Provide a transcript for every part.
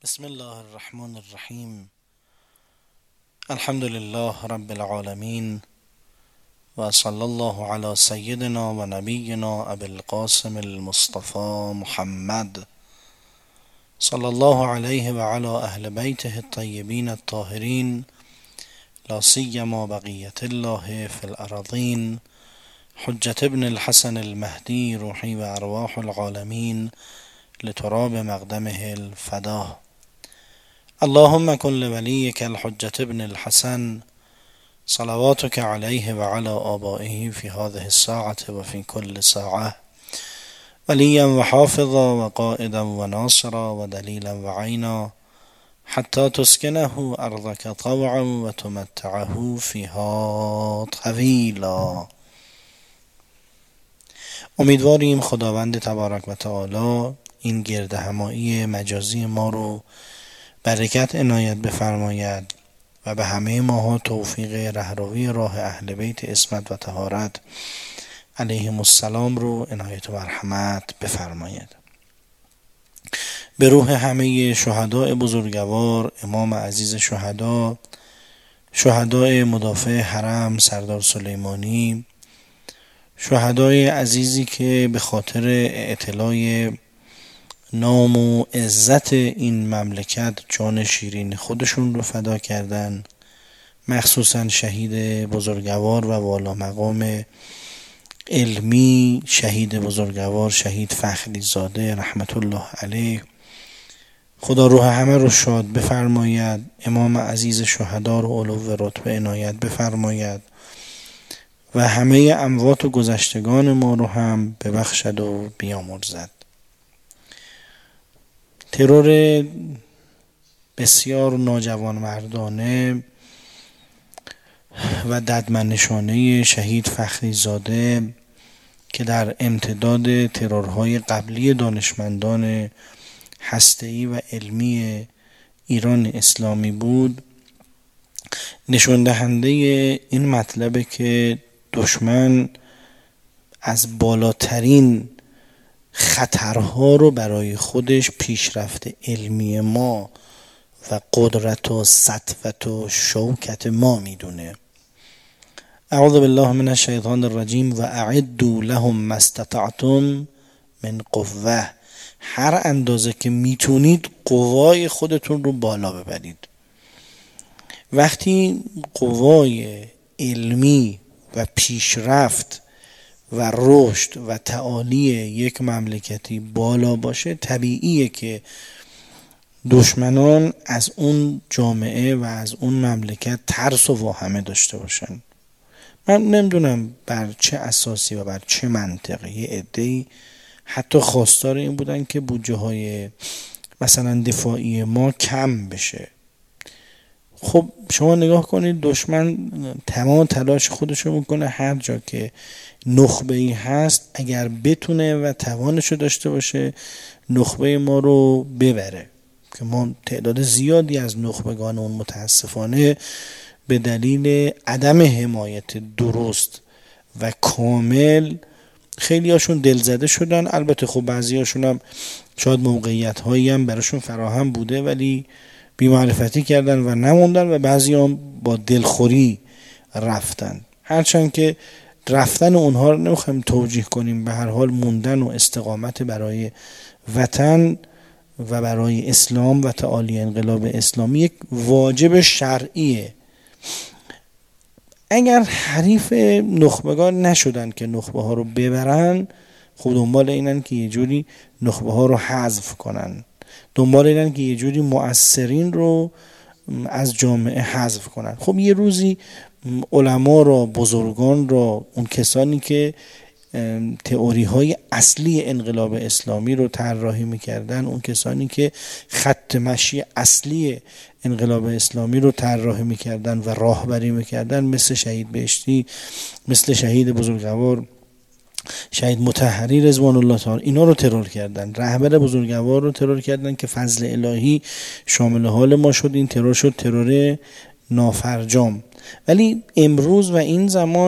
بسم الله الرحمن الرحیم. الحمد لله رب العالمین و صلی الله علی سیدنا و نبینا ابی القاسم المصطفى محمد صلی الله علیه و علی اهل بیته الطیبین الطاهرین لا سیما بقیة الله فی الارضین حجة ابن الحسن المهدی روحی و ارواح العالمین لتراب مقدمه الفدا. اللهم كن لوليك الحجة ابن الحسن صلواتك عليه وعلى آبائه في هذه الساعة وفي كل ساعة وليا وحافظا وقائدا وناصرا ودليلا وعينا حتى تسكنه أرضك طوعا وتمتعه فيها طويلا. امیدواریم خداوند تبارک و تعالی این گرد همایی مجازی ما رو برکت عنایت بفرماید و به همه ماها توفیق رهروی راه اهل بیت عصمت و طهارت علیهم السلام رو عنایت و مرحمت بفرماید. به روح همه شهداء بزرگوار، امام عزیز شهدا، شهداء مدافع حرم سردار سلیمانی، شهدای عزیزی که به خاطر اعتلاء نام و عزت این مملکت جان شیرین خودشون رو فدا کردن، مخصوصا شهید بزرگوار و والا مقام علمی شهید بزرگوار شهید فخری زاده رحمت الله علیه. خدا روح همه رو شاد بفرماید، امام عزیز شهدا رو علو رتبه عنایت بفرماید و همه اموات و گذشتگان ما رو هم ببخشد و بیامرزد. ترور بسیار ناجوانمردانه و ددمنشانه شهید فخری زاده که در امتداد ترورهای قبلی دانشمندان هسته‌ای و علمی ایران اسلامی بود، نشان دهنده این مطلبه که دشمن از بالاترین خطرها رو برای خودش پیشرفت علمی ما و قدرت و سطوت و شوکت ما میدونه. اعوذ بالله من الشیطان الرجیم و اعدوا لهم ما استطعتم من قوه. هر اندازه که میتونید قوای خودتون رو بالا ببرید. وقتی قوای علمی و پیشرفت و رشد و تعالی یک مملکتی بالا باشه، طبیعیه که دشمنان از اون جامعه و از اون مملکت ترس و واهمه داشته باشن. من نمیدونم بر چه اساسی و بر چه منطقی یه عده‌ای حتی خواستار این بودن که بودجه های مثلا دفاعی ما کم بشه. خب شما نگاه کنید، دشمن تمام تلاش خودشو میکنه هر جا که نخبه‌ای هست اگر بتونه و توانشو داشته باشه نخبه ما رو ببره، که ما تعداد زیادی از نخبگان اون متاسفانه به دلیل عدم حمایت درست و کامل خیلی هاشون دلزده شدن. البته خب بعضی هاشون هم شاید موقعیت هایی هم براشون فراهم بوده ولی بی‌معرفتی کردن و نموندن و بعضی هم با دلخوری رفتن. هرچند که رفتن اونها رو نمیخوایم توجیه کنیم، به هر حال موندن و استقامت برای وطن و برای اسلام و تعالی انقلاب اسلامی یک واجب شرعیه. اگر حریف نخبگان نشدن که نخبه ها رو ببرن، خب دنبال اینن که یه جوری نخبه ها رو حذف کنن، دنبال اینن که یه جوری مؤثرین رو از جامعه حذف کنن. خب یه روزی علما را، بزرگان را، اون کسانی که تئوری های اصلی انقلاب اسلامی رو طراحی میکردن، اون کسانی که خط مشی اصلی انقلاب اسلامی رو طراحی میکردن و راهبری میکردن، مثل شهید بهشتی، مثل شهید بزرگوار شهید مطهری رضوان الله تعالی، اینا رو ترور کردن. رهبر بزرگوار رو ترور کردن که فضل الهی شامل حال ما شد. این ترور شد ترور نافرجام. ولی امروز و این زمان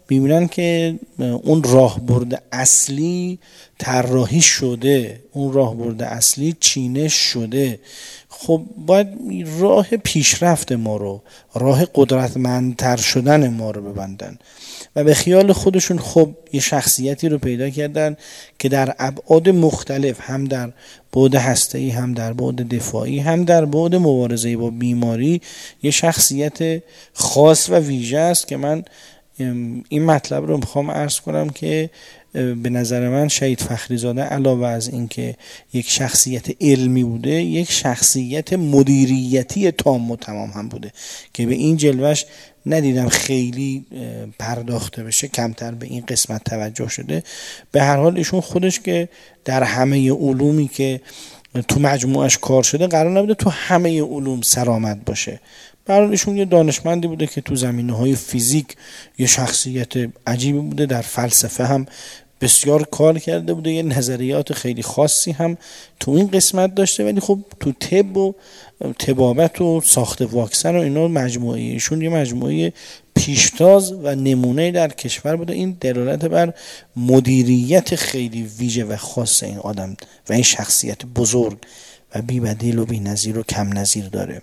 میبینن که اون راهبرد اصلی طراحی شده، اون راهبرد اصلی چینش شده. خب باید راه پیشرفت ما رو، راه قدرتمندتر شدن ما رو ببندن و به خیال خودشون خب یه شخصیتی رو پیدا کردن که در ابعاد مختلف، هم در بعد هسته‌ای، هم در بعد دفاعی، هم در بعد مبارزه با بیماری، یه شخصیت خاص و ویژه است که من این مطلب رو میخوام عرض کنم که به نظر من شهید فخریزاده علاوه از این که یک شخصیت علمی بوده، یک شخصیت مدیریتی تام و تمام هم بوده که به این جلوش ندیدم خیلی پرداخته بشه، کمتر به این قسمت توجه شده. به هر حال ایشون خودش که در همه علومی که تو مجموعش کار شده قرار نبوده تو همه علوم سرآمد باشه. برای ایشون یه دانشمندی بوده که تو زمینه‌های فیزیک یه شخصیت عجیبی بوده، در فلسفه هم بسیار کار کرده بوده، یه نظریات خیلی خاصی هم تو این قسمت داشته، ولی خب تو طب و طبابت و ساخت واکسن و اینا مجموعه ایشون یه مجموعه پیشتاز و نمونه در کشور بوده. این دلالت بر مدیریت خیلی ویژه و خاص این آدم و این شخصیت بزرگ و بی بدیل و بی نظیر و کم نظیر داره.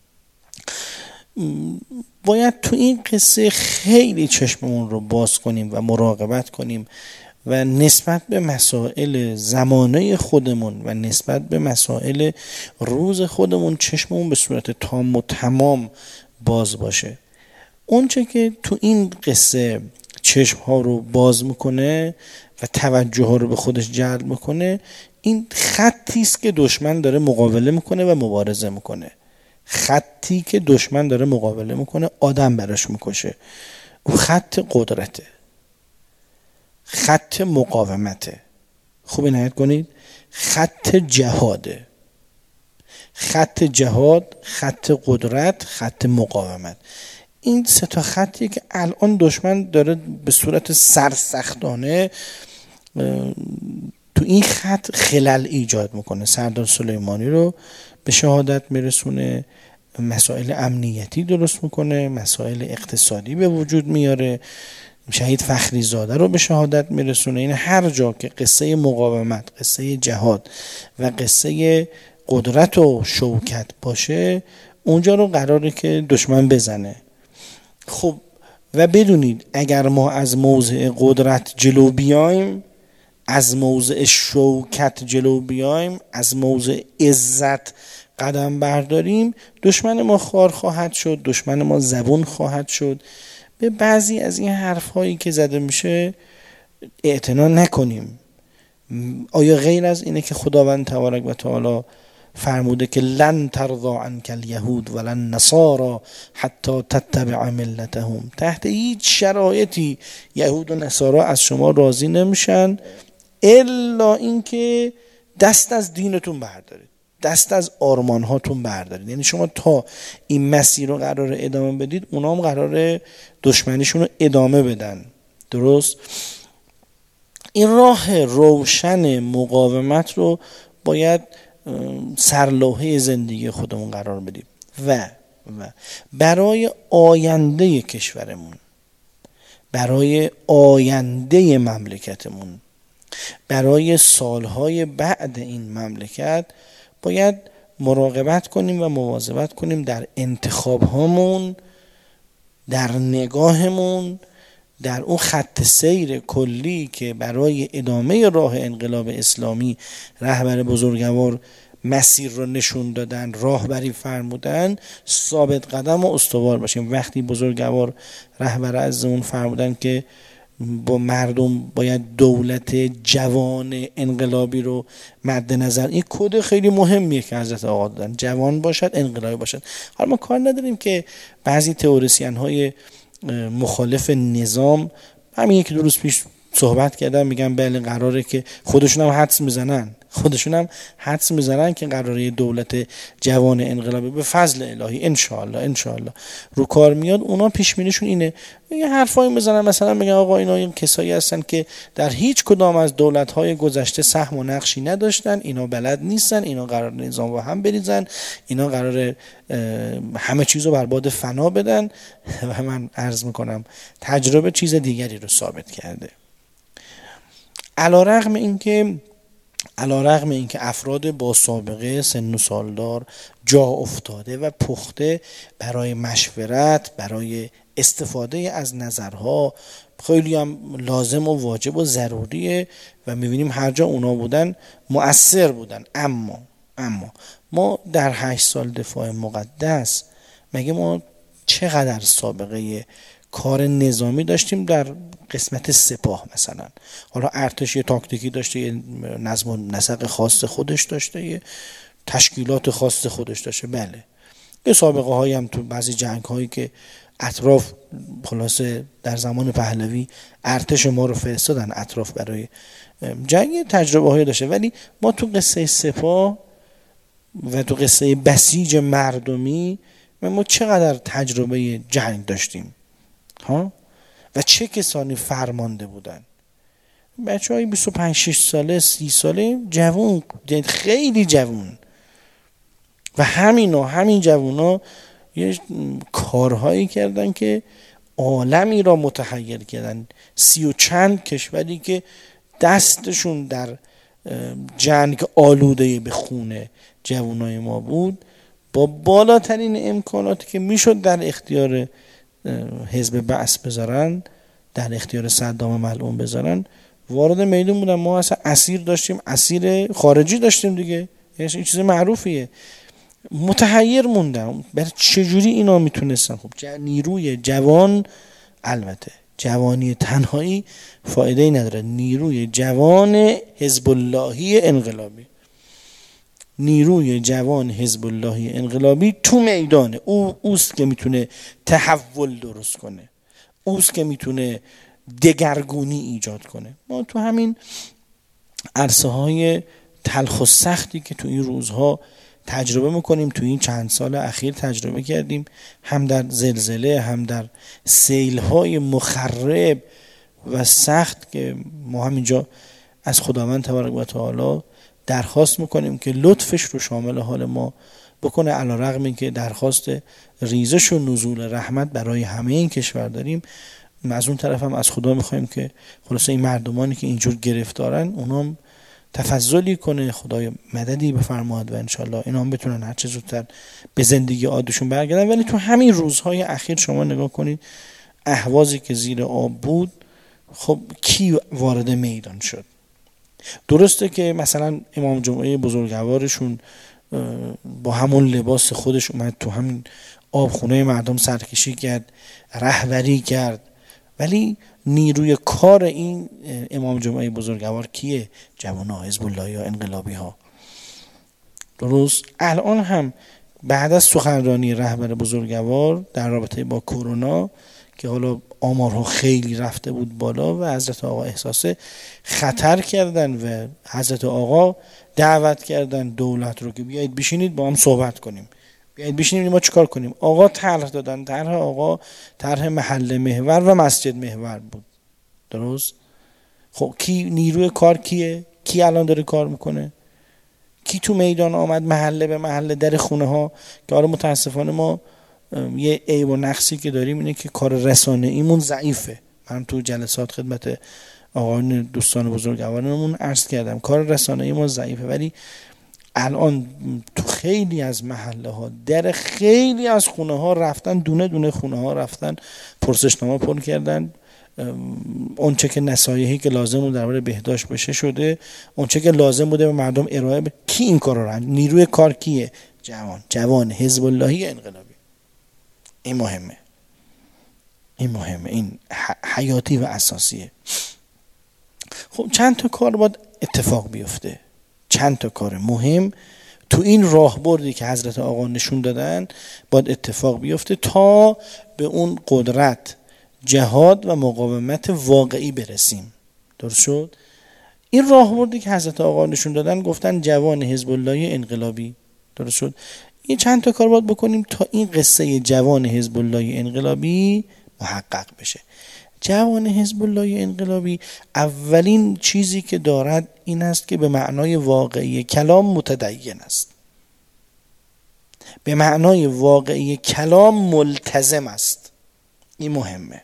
باید تو این قصه خیلی چشممون رو باز کنیم و مراقبت کنیم و نسبت به مسائل زمانه خودمون و نسبت به مسائل روز خودمون چشممون به صورت تام و تمام باز باشه. اونچه که تو این قصه چشم ها رو باز میکنه و توجه ها رو به خودش جلب میکنه، این خطی است که دشمن داره مقابله میکنه و مبارزه میکنه. خطی که دشمن داره مقابله میکنه، آدم براش میکشه. اون خط قدرته، خط مقاومته. خوب عنایت کنید، خط جهاده. خط جهاد، خط قدرت، خط مقاومت. این سه تا خطی که الان دشمن داره به صورت سرسختانه تو این خط خلل ایجاد میکنه. سردار سلیمانی رو به شهادت میرسونه، مسائل امنیتی درست میکنه، مسائل اقتصادی به وجود میاره، شهید فخریزاده رو به شهادت میرسونه. این هر جا که قصه مقاومت، قصه جهاد و قصه قدرت و شوکت باشه، اونجا رو قراره که دشمن بزنه. خب و بدونید اگر ما از موضع قدرت جلو بیایم، از موضع شوکت جلو بیایم، از موضع عزت قدم برداریم، دشمن ما خوار خواهد شد، دشمن ما زبون خواهد شد. به بعضی از این حرف هایی که زده میشه اعتنا نکنیم. آیا غیر از اینه که خداوند تبارک و تعالی فرموده که لن ترضى عنك اليهود ولن نصارى حتی تتبع ملتهم؟ تحت هیچ شرایطی یهود و نصارا از شما راضی نمیشن الا اینکه دست از دینتون بردارید، دست از آرمان هاتون بردارید. یعنی شما تا این مسیر رو قراره ادامه بدید، اونا هم قراره دشمنیشون رو ادامه بدن. درست؟ این راه روشن مقاومت رو باید سرلوحه زندگی خودمون قرار بدیم و برای آینده کشورمون، برای آینده مملکتمون، برای سالهای بعد این مملکت باید مراقبت کنیم و مواظبت کنیم در انتخاب هامون، در نگاهمون، در اون خط سیر کلی که برای ادامه راه انقلاب اسلامی رهبر بزرگوار مسیر رو نشون دادن، راهبری فرمودن، ثابت قدم و استوار باشیم. وقتی بزرگوار رهبر عزمون فرمودن که با مردم باید دولت جوان انقلابی رو مد نظر، این کد خیلی مهمیه که حضرت آقا دادن، جوان باشد، انقلابی باشد. حالا ما کار نداریم که بعضی تئوریسین های مخالف نظام، همین یک دو روز پیش صحبت کردن میگن بله قراره که خودشون هم حدس میزنن که قراره دولت جوان انقلابی به فضل الهی انشالله رو کار میاد. اونا پیش بینیشون اینه، یه حرفایی میزنن مثلا میگن آقا اینا این کسایی هستن که در هیچ کدام از دولت‌های گذشته سهم و نقشی نداشتن، اینا بلد نیستن، اینا قرار نظام با هم بریزن، اینا قراره همه چیزو بر باد فنا بدن. و من عرض میکنم تجربه چیز دیگری رو ثابت کرده. علیرغم اینکه افراد با سابقه سن و سالدار جا افتاده و پخته برای مشورت، برای استفاده از نظرها خیلی هم لازم و واجب و ضروریه و میبینیم هر جا اونا بودن مؤثر بودن. اما ما در 8 سال دفاع مقدس مگه ما چقدر سابقه کار نظامی داشتیم در قسمت سپاه؟ مثلا حالا ارتش یه تاکتیکی داشته، یه نظم و نسق خاص خودش داشته، یه تشکیلات خاص خودش داشته، بله یه سابقه هایی هم تو بعضی جنگ هایی که اطراف خلاصه در زمان پهلوی ارتش ما رو فرستادن اطراف برای جنگ، تجربه هایی داشته. ولی ما تو قصه سپاه و تو قصه بسیج مردمی ما چقدر تجربه جنگ داشتیم ها؟ و چه کسانی فرمانده بودن؟ بچه های 25-6 ساله 30 ساله جوون، خیلی جوون، و همین جوون ها یه کارهایی کردن که عالمی را متحیر کردن. 30 و چند کشوری که دستشون در جنگ آلوده به خون جوانای ما بود، با بالاترین امکاناتی که میشد در اختیار حزب بعث بذارن، در اختیار صدام ملعون بذارن، وارد میدون بودن. ما اصلا اسیر داشتیم، اسیر خارجی داشتیم دیگه، این چیز معروفیه. متحیر موندم برای چجوری اینا میتونستن. خب نیروی جوان، البته جوانی تنهایی فایده ای نداره، نیروی جوان حزب اللهی انقلابی، نیروی جوان حزب اللهی انقلابی تو میدانه، اوست که میتونه تحول درست کنه، اوست که میتونه دگرگونی ایجاد کنه. ما تو همین عرصه های تلخ و سختی که تو این روزها تجربه میکنیم، تو این چند سال اخیر تجربه کردیم، هم در زلزله، هم در سیل‌های مخرب و سخت، که ما همینجا از خداوند تبارک و تعالی درخواست میکنیم که لطفش رو شامل حال ما بکنه، علیرغم اینکه درخواست ریزش و نزول رحمت برای همه این کشور داریم. از اون طرف هم از خدا میخوایم که خلاصه این مردمانی که اینجور گرفتارن اونام تفضلی کنه، خدای مددی بفرماد و انشالله اینا هم بتونن هر چه زودتر به زندگی عادیشون برگردن. ولی تو همین روزهای اخیر شما نگاه کنید اهوازی که زیر آب بود، خب کی وارد میدان شد؟ درسته که مثلا امام جمعه بزرگوارشون با همون لباس خودش اومد تو همین آبخونه مردم سرکشی کرد، رهبری کرد، ولی نیروی کار این امام جمعه بزرگوار کیه؟ جوانان حزب الله یا انقلابی ها. درست الان هم بعد از سخنرانی رهبر بزرگوار در رابطه با کرونا که حالا آمارها خیلی رفته بود بالا و حضرت آقا احساس خطر کردن و حضرت آقا دعوت کردن دولت رو که بیایید بشینید با هم صحبت کنیم، بیایید بشینیم ما چیکار کنیم. آقا طرح دادن، طرح آقا طرح محل محور و مسجد محور بود. درست؟ خب کی نیروی کار کیه؟ کی الان داره کار میکنه؟ کی تو میدان آمد محله به محله در خونه ها؟ که آره متاسفانه ما یه عیب و نقصی که داریم اینه که کار رسانه ایمون ضعیفه. من تو جلسات خدمت آقایون دوستان بزرگوارمون عرض کردم کار رسانه ایمون ضعیفه، ولی الان تو خیلی از محله ها در خیلی از خونه ها رفتن، دونه دونه خونه ها رفتن، پرسشنامه پر کردن، اونچه که نصایحی که لازم بود درباره بهداشت بشه شده، اونچه که لازم بوده به مردم ارائه کی این کارا رو نیروی کار کیه؟ جوان حزب اللهی انقلابی. این مهمه، این حیاتی و اساسیه. خب چند تا کار باید اتفاق بیفته، چند تا کار مهم تو این راهبردی که حضرت آقا نشون دادن باید اتفاق بیفته تا به اون قدرت جهاد و مقاومت واقعی برسیم. درست شد؟ این راهبردی که حضرت آقا نشون دادن، گفتن جوان حزب الله انقلابی. درست شد؟ این چند تا کار باید بکنیم تا این قصه جوان حزب الله انقلابی محقق بشه. جوان حزب الله انقلابی اولین چیزی که دارد این است که به معنای واقعی کلام متدین است، به معنای واقعی کلام ملتزم است. این مهمه.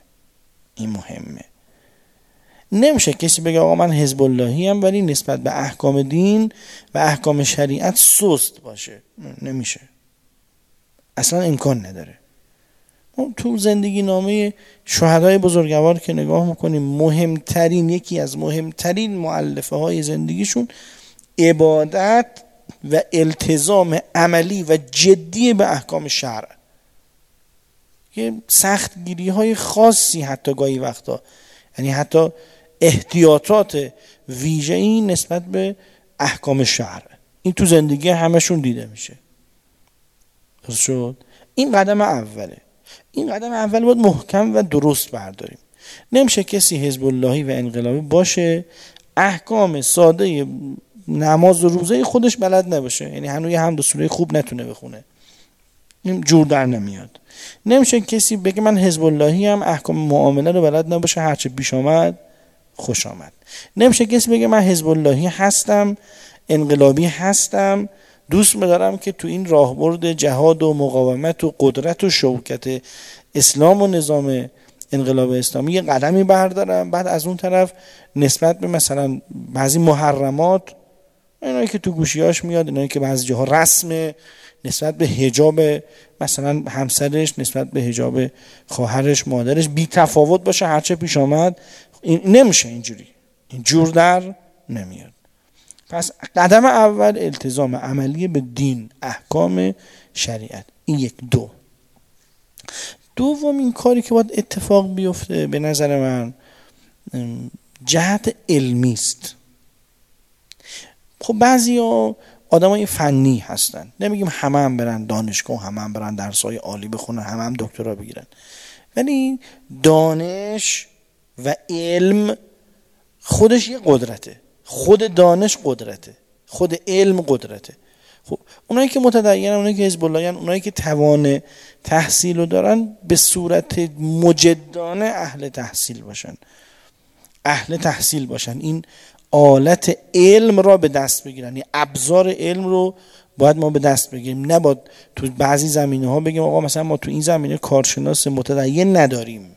نمیشه کسی بگه آقا من حزب اللهی ام ولی نسبت به احکام دین و احکام شریعت سست باشه. نمیشه، اصلا امکان نداره. تو زندگی نامه شهدای بزرگوار که نگاه میکنیم، یکی از مهمترین مؤلفه های زندگیشون عبادت و التزام عملی و جدی به احکام شرع. یه سختگیری های خاصی حتی گاهی وقتا، یعنی حتی احتیاطات ویژه‌ای نسبت به احکام شرع، این تو زندگی همشون دیده میشه. درست شد؟ این قدم اوله. این قدم اول باید محکم و درست برداریم. نمیشه کسی حزب اللهی و انقلابی باشه احکام ساده نماز و روزه خودش بلد نباشه، یعنی هنوز حمد و سوره خوب نتونه بخونه، این جور در نمیاد. نمیشه کسی بگه من حزب اللهی ام احکام معامله رو بلد نباشه، هرچه پیش آمد خوش آمد. نمیشه کسی بگه من حزب اللهی هستم، انقلابی هستم، دوست می‌دارم که تو این راهبرد جهاد و مقاومت و قدرت و شوکت اسلام و نظام انقلاب اسلامی یه قدمی بردارم، بعد از اون طرف نسبت به مثلا بعضی محرمات، اینایی که تو گوشیاش میاد، اینایی که بعضی جاها رسمه، نسبت به حجاب مثلا همسرش، نسبت به حجاب خواهرش، مادرش بی تفاوت باشه، هرچه پیش آمد. این نمیشه، اینجوری این جور در نمیاد. پس قدم اول التزام عملی به دین، احکام شریعت. این یک. دومین کاری که باید اتفاق بیفته به نظر من جهت علمی است. خب بعضیا آدمای فنی هستن، نمیگیم همه هم برن دانشگاه، همه هم برن درسای عالی بخونن، همه هم دکترا بگیرن، ولی دانش و علم خودش یه قدرته. خود دانش قدرته، خود علم قدرته. خب اونایی که متدینن، اونایی که حزب اللهیان، اونایی که توان تحصیل رو دارن، به صورت مجدانه اهل تحصیل باشن، این آلت علم را به دست بگیرن، یعنی ابزار علم رو باید ما به دست بگیریم. نباید تو بعضی زمینه ها بگیم آقا مثلا ما تو این زمینه کارشناس متدین نداریم.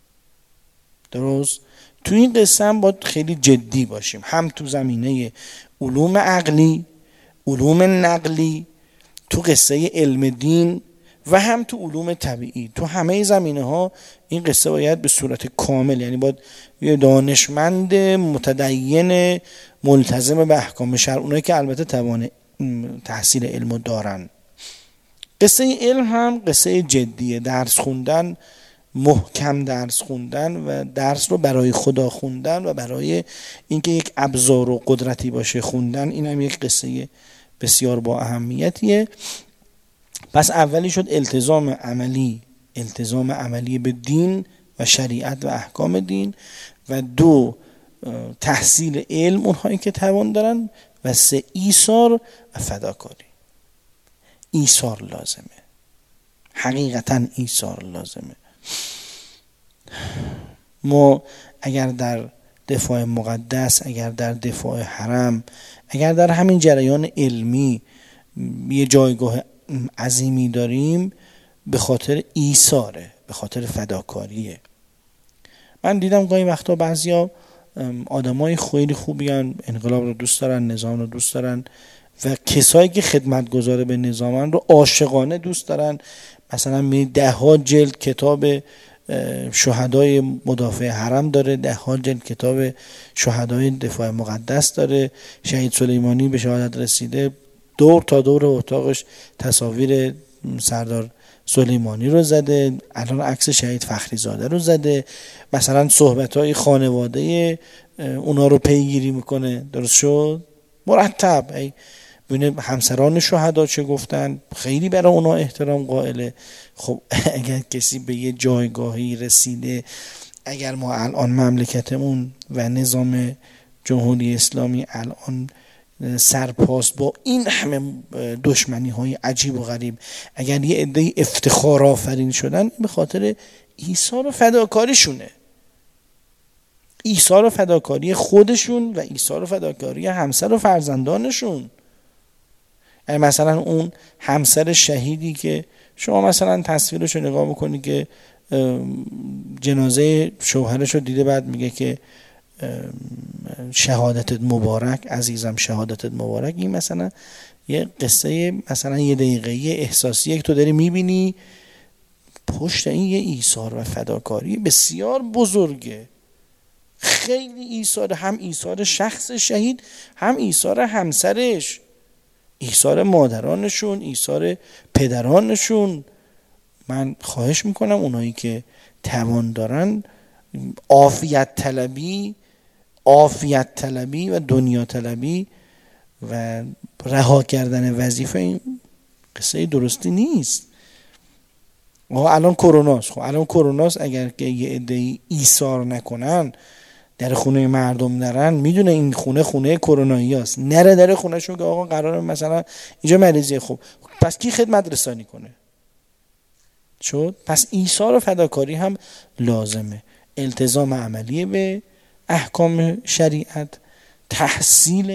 درست؟ تو این قصه هم باید خیلی جدی باشیم، هم تو زمینه علوم عقلی، علوم نقلی، تو قصه علم دین و هم تو علوم طبیعی. تو همه زمینه ها این قصه باید به صورت کامل، یعنی باید یه دانشمند متدین ملتزم به احکام شرع، اونایی که البته توان تحصیل علم دارن. قصه علم هم قصه جدیه، درس خوندن، محکم درس خوندن و درس رو برای خدا خوندن و برای اینکه یک ابزار و قدرتی باشه خوندن، این هم یک قصه بسیار با اهمیتیه. پس اولی شد التزام عملی به دین و شریعت و احکام دین، و 2 تحصیل علم اونهایی که توان دارن، و 3 ایثار و فداکاری. ایثار لازمه، حقیقتا ایثار لازمه. ما اگر در دفاع مقدس، اگر در دفاع حرم، اگر در همین جریان علمی یه جایگاه عظیمی داریم، به خاطر ایثاره، به خاطر فداکاریه. من دیدم گاهی وقتا بعضیا آدمای خیلی خوبی هن، انقلاب رو دوست دارن، نظام رو دوست دارن، و کسایی که خدمتگزار به نظامن رو عاشقانه دوست دارن. مثلا 10 جلد کتاب شهدای مدافع حرم داره، 10 جلد کتاب شهدای دفاع مقدس داره، شهید سلیمانی به شهادت رسیده، دور تا دور اتاقش تصاویر سردار سلیمانی رو زده، الان عکس شهید فخری زاده رو زده، مثلا صحبت‌های خانواده اونا رو پیگیری میکنه. درست شد؟ مرتب ببینه همسران شهدا چه گفتن، خیلی برای اونا احترام قائله. خب اگر کسی به یه جایگاهی رسیده، اگر ما الان مملکتمون و نظام جمهوری اسلامی الان سرپاس با این همه دشمنی های عجیب و غریب، اگر یه عده افتخار آفرین شدن، به خاطر ایثار و فداکاریشونه، ایثار و فداکاری خودشون و ایثار و فداکاری همسر و فرزندانشون. یعنی مثلا اون همسر شهیدی که شما مثلا تصویرش رو نگاه میکنی که جنازه شوهرش رو دیده، بعد میگه که شهادتت مبارک عزیزم، شهادتت مبارک. این مثلا یه قصه مثلا یه دقیقه‌ای احساسیه که تو داری میبینی، پشت این یه ایثار و فداکاری بسیار بزرگه، خیلی ایثار، هم ایثار شخص شهید، هم ایثار همسرش، ایثار مادرانشون، ایثار پدرانشون. من خواهش میکنم اونایی که توان دارن عافیت طلبی و دنیا طلبی و رها کردن وظیفه، این قصه درستی نیست. الان کروناست، خب الان کروناست، اگر که یه عده‌ای ایثار نکنن در خونه مردم نرن، میدونه این خونه کرونایی هست، نره در خونه شون که آقا قراره مثلا اینجا مریضیه، خب پس کی خدمت رسانی کنه؟ شد. پس ایثار و فداکاری هم لازمه، التزام عملی به احکام شریعت، تحصیل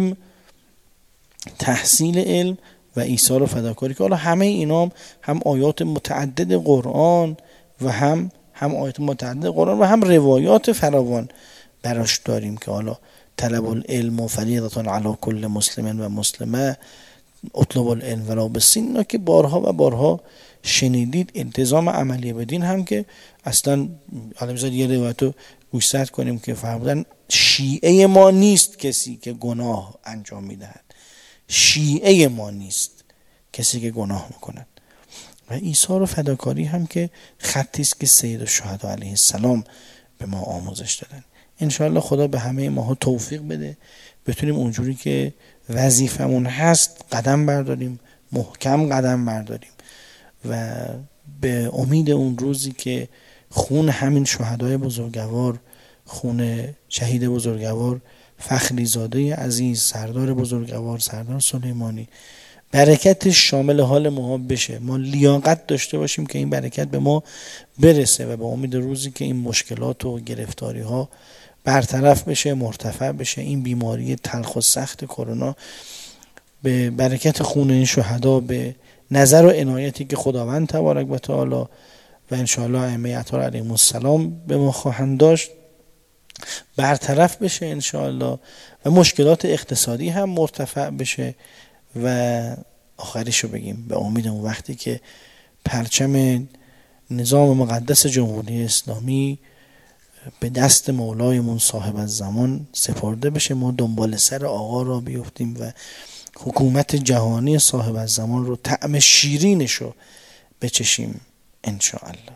علم و ایثار و فداکاری، که حالا همه اینا هم آیات متعدد قرآن و هم آیات متعدد قرآن و هم روایات فراوان براش داریم که حالا طلب العلم و فریضة علی کل مسلم و مسلمه، اطلب العلم ولا بالسین، که بارها و بارها شنیدید. التزام عملی بدین هم که اصلا حالا بذار یه روایت رو گوشزد کنیم که فرمودن شیعه ما نیست کسی که گناه انجام میدهد، شیعه ما نیست کسی که گناه میکند. و ایثار و فداکاری هم که خطی است که سید الشهدا علیه السلام به ما آموزش دادن. انشاءالله خدا به همه ماها توفیق بده بتونیم اونجوری که وظیفمون هست قدم برداریم، محکم قدم برداریم و به امید اون روزی که خون همین شهدای بزرگوار، خون شهید بزرگوار فخری زاده عزیز، سردار بزرگوار، سردار سلیمانی، برکتش شامل حال ما بشه، ما لیاقت داشته باشیم که این برکت به ما برسه و به امید روزی که این مشکلات و گرفتاری ها برطرف بشه، مرتفع بشه، این بیماری تلخ و سخت کرونا به برکت خون این شهدا، به نظر و عنایتی که خداوند تبارک و تعالی و انشاءالله ائمه اطهار علیهم السلام به ما خواهند داشت برطرف بشه انشاءالله، و مشکلات اقتصادی هم مرتفع بشه. و آخریشو بگیم به امید اون وقتی که پرچم نظام مقدس جمهوری اسلامی به دست مولایمون صاحب الزمان سپرده بشه، ما دنبال سر آقا را بیفتیم و حکومت جهانی صاحب الزمان رو طعم شیرینشو بچشیم انشاءالله.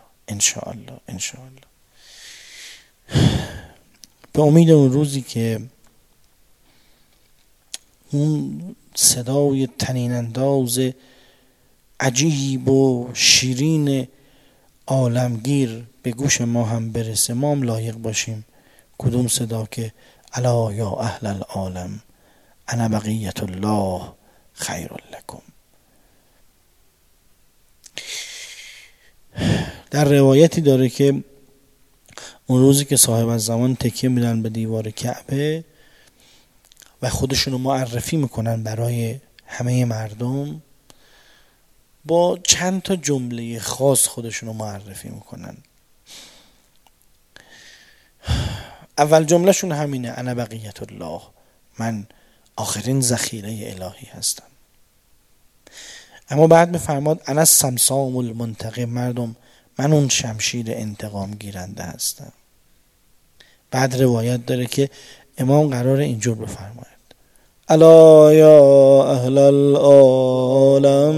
به امید اون روزی که اون صدای طنین انداز عجیب و شیرین عالمگیر به گوش ما هم برسه، ما هم لایق باشیم کدوم صدا که الا یا اهل العالم انا بقیت الله خیر لکم. در روایتی داره که اون روزی که صاحب الزمان تکیه میدن به دیوار کعبه و خودشونو معرفی میکنن برای همه مردم، با چند تا جمله خاص خودشونو معرفی میکنن. اول جملهشون همینه، انا بقیت الله، من آخرین ذخیره الهی هستم. اما بعد میفرماد انا الصمصام المنتقم، مردم من اون شمشیر انتقام گیرنده هستم. بعد روایت داره که امام قراره اینجور بفرماید الا یا اهل العالم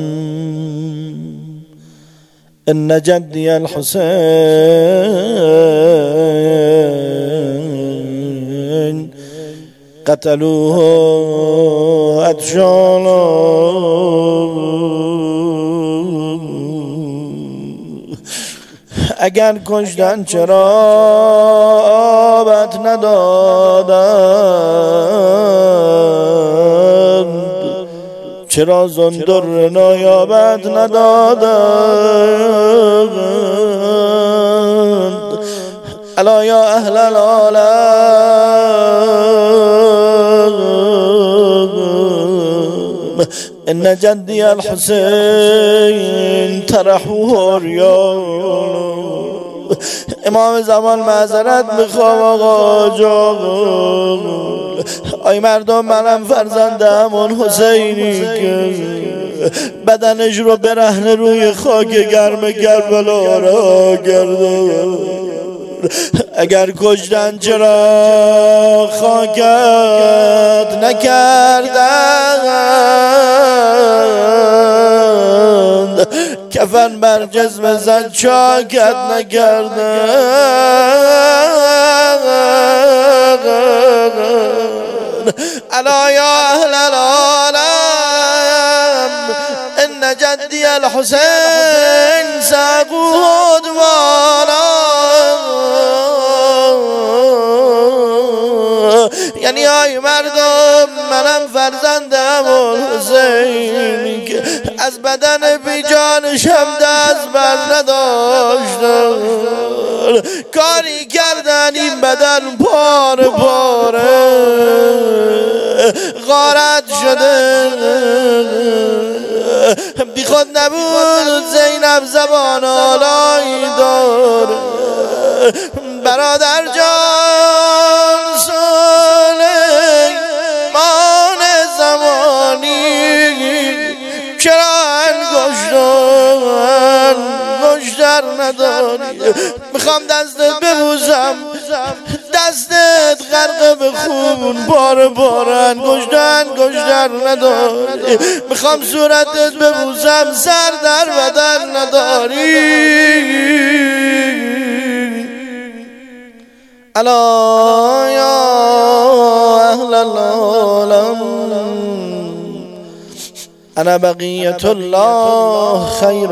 ان جدی الحسین قتلوه ادشانا اگر کشتن چرا آبت ندادند، چرا زندر نایابت ندادند. الا یا اهل العالم ان جدی الحسین طرحوه ریان. امام زمان معذرت میخوام آقا جان، آی مردم منم فرزند همون حسینی که بدنش رو برهنه روی خاک گرم کربلا را گردان. اگر کشتن چرا خاکت نکردند، کفن بر جسم زن چاکت نکردند. الا یا اهل العالم ان جدی الحسین ساقود والا. یعنی آی مردم منم فرزندم حسین که از بدن بی جانش هم دست بر نداشتم، کاری کردن این بدن پاره پاره غارت شده. بی خود نبود زینب زبان آلایی داره. برادر جان سلیمان زمانی چرا انگشتر نداری؟ میخوام دستت ببوسم، دستت غرق به خون، بار بار انگشتر نداری. میخوام صورتت ببوسم، سر در بدن نداری. الا یا اهل العالم انا بقیت الله خیر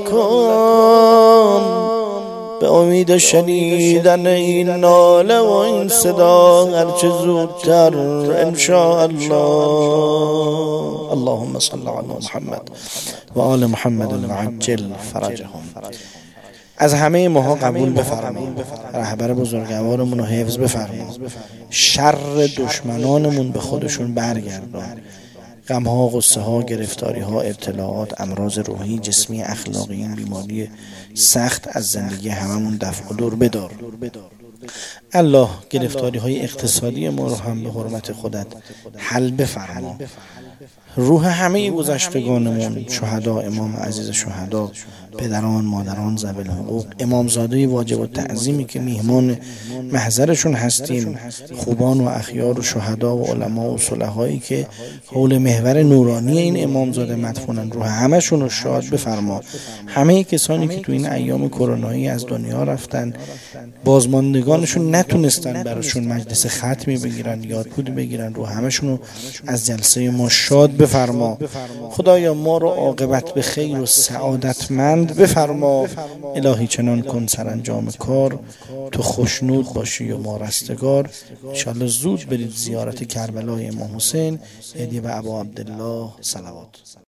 لکم. به امید شنیدن این ناله و این صدا هرچه زودتر ان شاء الله. اللهم صل علی محمد و آل محمد وعجل فرجهم. از همه ماها قبول بفرما، رهبر بزرگوارمون رو حفظ بفرما، شر دشمنانمون به خودشون برگردون، غمها، غصه ها، گرفتاری ها، ابتلاعات، امراض روحی، جسمی، اخلاقی، این بیماری سخت از زندگی هممون دفع و دور بدار. الله گرفتاری های اقتصادی ما رو هم به حرمت خودت حل بفرما. روح همه گذشتگانمون، شهدا، امام عزیز شهدا، پدران، مادران، ذوی الحقوق، امامزاده واجب التعظیمی که میهمان محضرشون هستیم، خوبان و اخیار و شهدا و علما و صلحایی که حول محور نورانی این امامزاده مدفونن، روح همشون رو شاد بفرما. همه کسانی که تو این ایام کرونایی از دنیا رفتن، بازماندگانشون نتونستن براشون مجلس ختمی بگیرن، یادبود بگیرن، روح همشون رو از جلسه ما شاد بفرما. خدایا ما رو عاقبت به خیر و سعادتمند بفرما. الهی چنان کن سرانجام کار تو خوشنود باشی و ما رستگار. انشاءالله زود برید زیارت کربلای امام حسین. هدیه به ابا عبدالله صلوات.